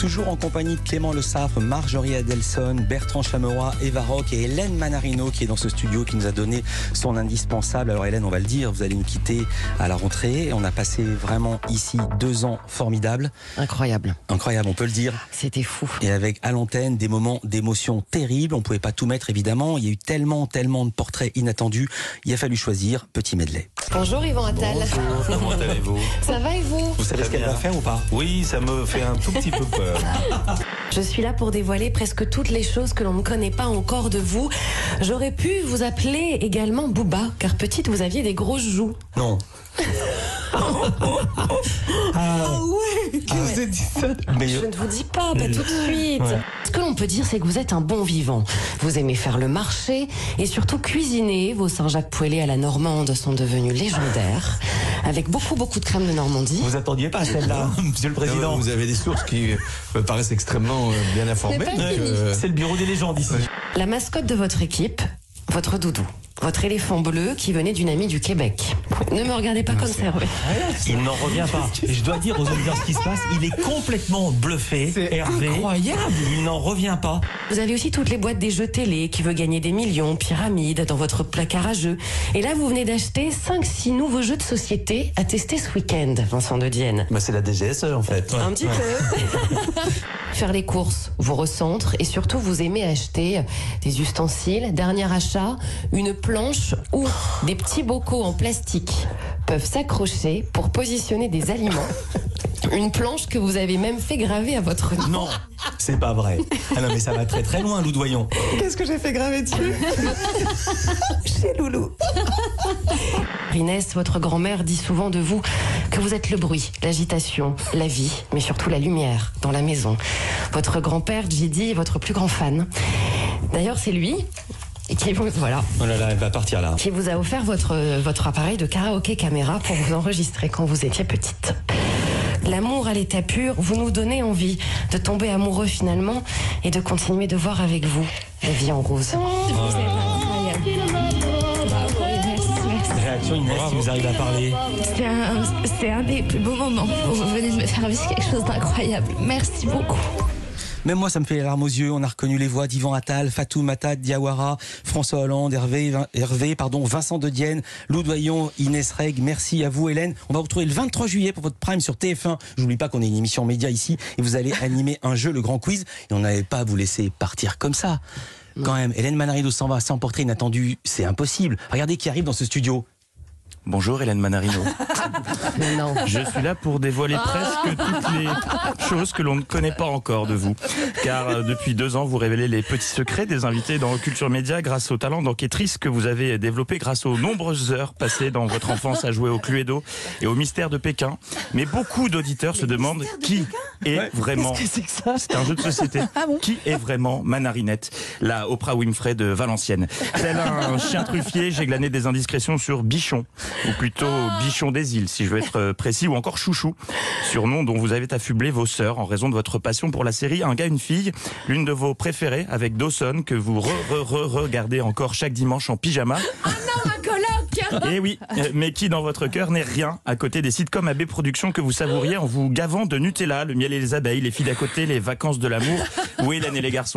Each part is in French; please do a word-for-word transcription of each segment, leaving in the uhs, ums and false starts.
Toujours en compagnie de Clément Le Saffre, Marjorie Adelson, Bertrand Chameroy, Eva Rock et Hélène Manarino qui est dans ce studio, qui nous a donné son indispensable. Alors Hélène, on va le dire, vous allez nous quitter à la rentrée. On a passé vraiment ici deux ans formidables. Incroyable. Incroyable, on peut le dire. C'était fou. Et avec à l'antenne des moments d'émotion terribles. On ne pouvait pas tout mettre évidemment. Il y a eu tellement, tellement de portraits inattendus. Il a fallu choisir petit medley. Bonjour Yvan Attal. Bonjour, comment allez-vous? Ça va et vous? Vous savez Très ce qu'elle bien. va faire ou pas? Oui, ça me fait un tout petit peu peur. Je suis là pour dévoiler presque toutes les choses que l'on ne connaît pas encore de vous. J'aurais pu vous appeler également Booba, car petite vous aviez des grosses joues. Non. Ah ouais, qui vous a dit ça? Mais Je ne vous dis pas, pas tout de suite. Ouais. Ce que l'on peut dire, c'est que vous êtes un bon vivant. Vous aimez faire le marché et surtout cuisiner. Vos Saint-Jacques poêlés à la normande sont devenus légendaires, avec beaucoup, beaucoup de crème de Normandie. vous attendiez pas celle-là, Monsieur le Président? Vous avez des sources qui me paraissent extrêmement euh, bien informées. pas donc, fini. euh, C'est le bureau des légendes ici. La mascotte de votre équipe, votre doudou. Votre éléphant bleu qui venait d'une amie du Québec. Ne me regardez pas comme ça, Hervé. Il n'en revient pas. Et je dois dire aux auditeurs ce qui se passe. Il est complètement bluffé. Hervé. Incroyable. Il n'en revient pas. Vous avez aussi toutes les boîtes des jeux télé qui veut gagner des millions, pyramide, dans votre placard à jeux. Et là, vous venez d'acheter cinq six nouveaux jeux de société à tester ce week-end, Vincent de Dienne. bah, c'est la D G S E en fait. Un petit peu. Faire les courses vous recentre et surtout vous aimez acheter des ustensiles. Dernier achat, une planche où des petits bocaux en plastique peuvent s'accrocher pour positionner des aliments. Une planche que vous avez même fait graver à votre nom. Non, c'est pas vrai. Ah non, mais ça va très très loin, Loudoyon. Qu'est-ce que j'ai fait graver dessus? Chez Loulou. Inès, votre grand-mère dit souvent de vous que vous êtes le bruit, l'agitation, la vie, mais surtout la lumière dans la maison. Votre grand-père, Gidi, est votre plus grand fan. D'ailleurs, c'est lui qui vous, voilà, Oh là là, elle va partir là. qui vous a offert votre, votre appareil de karaoké caméra pour vous enregistrer quand vous étiez petite. L'amour à l'état pur, vous nous donnez envie de tomber amoureux finalement et de continuer de voir avec vous la vie en rose. Réaction Inès, si vous arrivez à parler. C'est un, c'est un des plus beaux moments. Vous venez de me faire vivre quelque chose d'incroyable. Merci beaucoup. Même moi, ça me fait les larmes aux yeux. On a reconnu les voix d'Yvan Attal, Fatou Matat, Diawara, François Hollande, Hervé, Hervé pardon, Vincent de Dienne, Loudoyon, Inès Reg. Merci à vous, Hélène. On va vous retrouver le vingt-trois juillet pour votre prime sur T F un. Je n'oublie pas qu'on est une émission média ici et vous allez animer un jeu, le Grand Quiz. Et on n'avait pas à vous laisser partir comme ça. Quand même, Hélène Manarino s'en va sans portrait inattendu. C'est impossible. Regardez qui arrive dans ce studio. Bonjour Hélène Manarino. Mais non. Je suis là pour dévoiler presque toutes les choses que l'on ne connaît pas encore de vous. Car euh, depuis deux ans, vous révélez les petits secrets des invités dans Culture Média grâce au talent d'enquêtrice que vous avez développé grâce aux nombreuses heures passées dans votre enfance à jouer au Cluedo et au mystère de Pékin. Mais beaucoup d'auditeurs se demandent qui est vraiment... Qu'est-ce que c'est que ça? C'est un jeu de société. Ah bon? Qui est vraiment Manarinette, la Oprah Winfrey de Valenciennes? Tel un chien truffier, j'ai glané des indiscrétions sur Bichon, ou plutôt Bichon des îles, si je veux être précis, ou encore Chouchou, surnom dont vous avez affublé vos sœurs en raison de votre passion pour la série Un gars, une fille, l'une de vos préférées avec Dawson, que vous re-re-re-regardez encore chaque dimanche en pyjama. Oh non, ma coloc! Et oui, euh, mais qui dans votre cœur n'est rien à côté des sitcoms A B Productions que vous savouriez en vous gavant de Nutella, Le miel et les abeilles, Les filles d'à côté, Les vacances de l'amour ou Hélène et les garçons.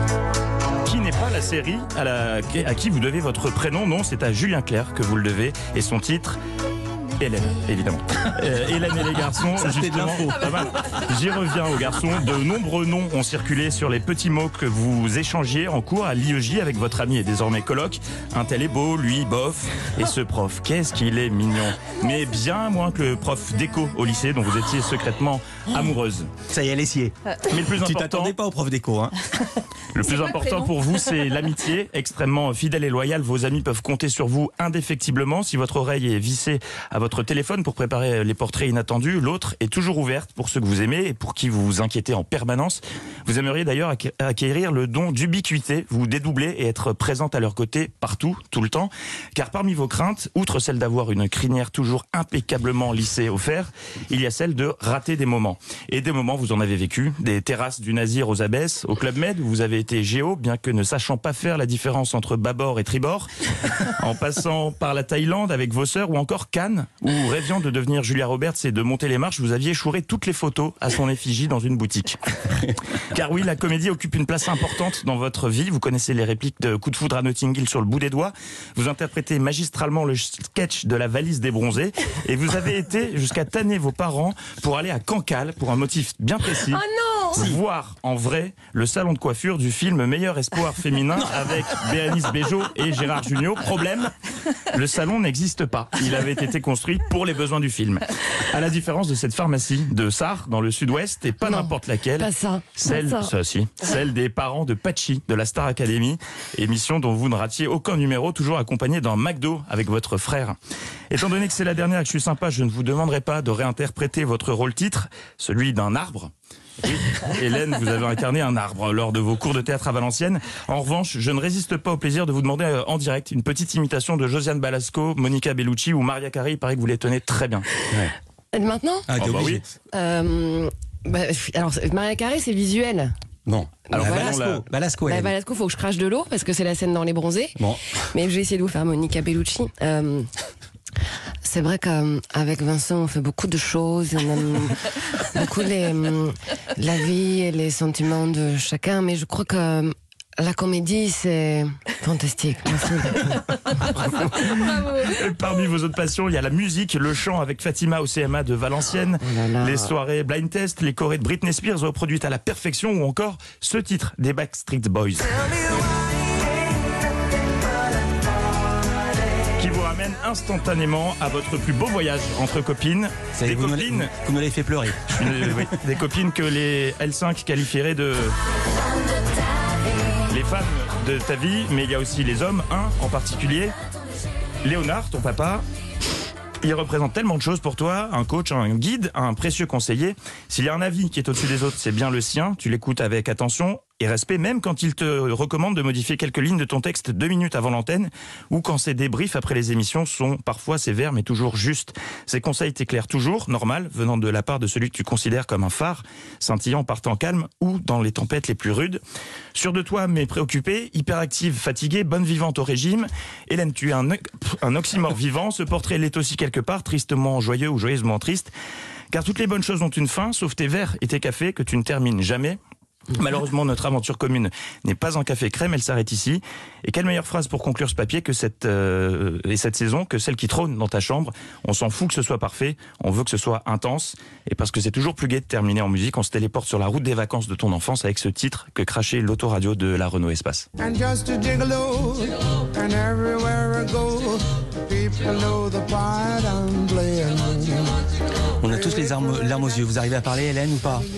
Qui n'est pas la série à, la, à qui vous devez votre prénom? Non, c'est à Julien Clerc que vous le devez. Et son titre, Hélène, évidemment. Euh, Hélène et les garçons, Ça, c'était de justement. l'info. Pas mal. J'y reviens aux garçons. De nombreux noms ont circulé sur les petits mots que vous échangiez en cours à l'I E J avec votre ami et désormais coloc. Un tel est beau, lui, bof. Et ce prof, qu'est-ce qu'il est mignon. Mais bien moins que le prof d'éco au lycée dont vous étiez secrètement amoureuse. Ça y est, l'essier. Mais le plus Tu important... t'attendais pas au prof d'éco, hein? Le plus important pour vous, c'est l'amitié. Extrêmement fidèle et loyale, vos amis peuvent compter sur vous indéfectiblement. Si votre oreille est vissée à votre téléphone pour préparer les portraits inattendus, l'autre est toujours ouverte pour ceux que vous aimez et pour qui vous vous inquiétez en permanence. Vous aimeriez d'ailleurs acquérir le don d'ubiquité, vous dédoubler et être présente à leur côté partout, tout le temps. Car parmi vos craintes, outre celle d'avoir une crinière toujours impeccablement lissée au fer, il y a celle de rater des moments. Et des moments, vous en avez vécu. Des terrasses du Nazir aux Abbesses, au Club Med, où vous avez été géo, bien que ne sachant pas faire la différence entre bâbord et tribord, en passant par la Thaïlande avec vos sœurs ou encore Cannes, où, rêviant de devenir Julia Roberts et de monter les marches, vous aviez chouré toutes les photos à son effigie dans une boutique. Car oui, la comédie occupe une place importante dans votre vie. Vous connaissez les répliques de Coup de foudre à Notting Hill sur le bout des doigts. Vous interprétez magistralement le sketch de la valise des bronzés. Et vous avez été jusqu'à tanner vos parents pour aller à Cancale pour un motif bien précis. Oh non! Voir en vrai le salon de coiffure du film Meilleur espoir féminin avec Bérénice Bejo et Gérard Jugnot. Problème, le salon n'existe pas. Il avait été construit pour les besoins du film. À la différence de cette pharmacie de Sarre, dans le sud-ouest, et pas n'importe laquelle. Pas ça. Celle, pas ça. ça si, celle des parents de Patchy, de la Star Academy, émission dont vous ne ratiez aucun numéro, toujours accompagné d'un McDo avec votre frère. Étant donné que c'est la dernière et que je suis sympa, je ne vous demanderai pas de réinterpréter votre rôle-titre, celui d'un arbre. Oui, Hélène, vous avez incarné un arbre lors de vos cours de théâtre à Valenciennes. En revanche, je ne résiste pas au plaisir de vous demander euh, en direct une petite imitation de Josiane Balasco, Monica Bellucci ou Maria Carey. Il paraît que vous les tenez très bien. Ouais. Et maintenant Ah, t'es Oh, bah obligé. oui. euh, bah, Alors, Maria Carey, c'est visuel. Bon, Alors, alors voilà. Balasco, la- Balasco, Bah, Hélène. Balasco, faut que je crache de l'eau parce que c'est la scène dans Les Bronzés. Bon, Mais je vais essayer de vous faire Monica Bellucci. Euh, c'est vrai qu'avec Vincent, on fait beaucoup de choses. On aime beaucoup les, la vie et les sentiments de chacun. Mais je crois que la comédie, c'est fantastique. Merci. Et parmi vos autres passions, il y a la musique, le chant avec Fatima au C M A de Valenciennes, Oh là là. les soirées blind test, les chorés de Britney Spears reproduites à la perfection ou encore ce titre des Backstreet Boys. Qui vous ramène instantanément à votre plus beau voyage entre copines. ça y est, Des vous, copines, nous, vous nous l'avez fait pleurer. une- oui, des copines que les L cinq qualifieraient de les femmes de ta vie, mais il y a aussi les hommes, un en particulier. Léonard, ton papa, il représente tellement de choses pour toi, un coach, un guide, un précieux conseiller. S'il y a un avis qui est au-dessus des autres, c'est bien le sien, tu l'écoutes avec attention et respect, même quand il te recommande de modifier quelques lignes de ton texte deux minutes avant l'antenne, ou quand ses débriefs après les émissions sont parfois sévères mais toujours justes. Ses conseils t'éclairent toujours, normal, venant de la part de celui que tu considères comme un phare, scintillant par temps calme ou dans les tempêtes les plus rudes. Sûr de toi mais préoccupée, hyperactive, fatiguée, bonne vivante au régime, Hélène, tu es un, un oxymore vivant, ce portrait l'est aussi quelque part, tristement joyeux ou joyeusement triste, car toutes les bonnes choses ont une fin, sauf tes verres et tes cafés que tu ne termines jamais. Malheureusement, notre aventure commune n'est pas un café crème, elle s'arrête ici. Et quelle meilleure phrase pour conclure ce papier que cette, euh, et cette saison que celle qui trône dans ta chambre. On s'en fout que ce soit parfait, on veut que ce soit intense. Et parce que c'est toujours plus gai de terminer en musique, on se téléporte sur la route des vacances de ton enfance avec ce titre que crachait l'autoradio de la Renault Espace. And just a gigolo, and everywhere I go, people know the part I'm playing. On a tous les armes- larmes aux yeux. Vous arrivez à parler, Hélène, ou pas?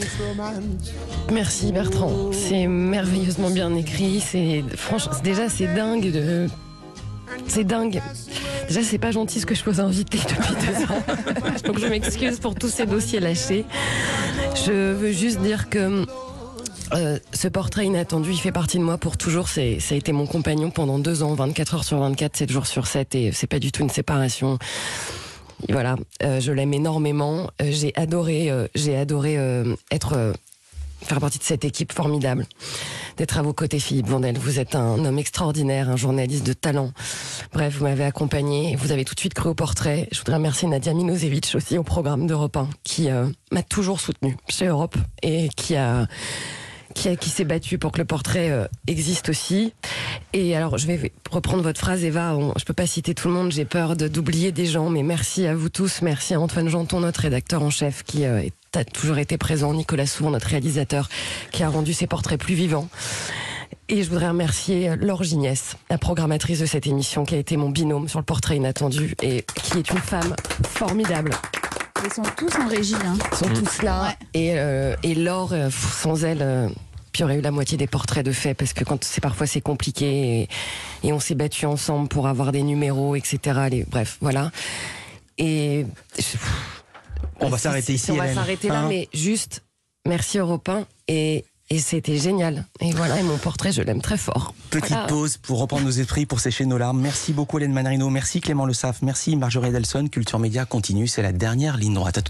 Merci Bertrand. C'est merveilleusement bien écrit. C'est franchement, déjà c'est dingue de. C'est dingue. Déjà, c'est pas gentil ce que je pose inviter depuis deux ans. Donc je m'excuse pour tous ces dossiers lâchés. Je veux juste dire que euh, ce portrait inattendu, il fait partie de moi pour toujours. C'est, ça a été mon compagnon pendant deux ans, vingt-quatre heures sur vingt-quatre, sept jours sur sept, et c'est pas du tout une séparation. Et voilà, euh, je l'aime énormément. Euh, j'ai adoré, euh, j'ai adoré euh, être, euh, faire partie de cette équipe formidable. D'être à vos côtés, Philippe Vandel. Vous êtes un homme extraordinaire, un journaliste de talent. Bref, vous m'avez accompagné. Vous avez tout de suite cru au portrait. Je voudrais remercier Nadia Milosevich aussi au programme d'Europe un, qui euh, m'a toujours soutenu chez Europe et qui a qui, a, qui s'est battu pour que le portrait euh, existe aussi. Et alors, je vais reprendre votre phrase, Eva. On, je peux pas citer tout le monde, j'ai peur de, d'oublier des gens, mais merci à vous tous. Merci à Antoine Janton, notre rédacteur en chef, qui euh, est, a toujours été présent. Nicolas Souvent, notre réalisateur, qui a rendu ces portraits plus vivants. Et je voudrais remercier Laure Gignès, la programmatrice de cette émission, qui a été mon binôme sur le portrait inattendu et qui est une femme formidable. Ils sont tous en régie. Hein. Ils sont tous là. Ouais. Et, euh, et Laure, euh, sans elle, euh, puis il y aurait eu la moitié des portraits de fait, parce que quand c'est parfois c'est compliqué, et, et on s'est battus ensemble pour avoir des numéros, et cetera. Les, bref, voilà. Et je, On va s'arrêter ici, On va Hélène. s'arrêter là, Hein mais juste merci Europe un, et et c'était génial. Et voilà, et mon portrait, je l'aime très fort. Petite Voilà. pause pour reprendre nos esprits, pour sécher nos larmes. Merci beaucoup Hélène Manarino, merci Clément Le Saff, merci Marjorie Delson. Culture Média continue, c'est la dernière ligne droite. À tout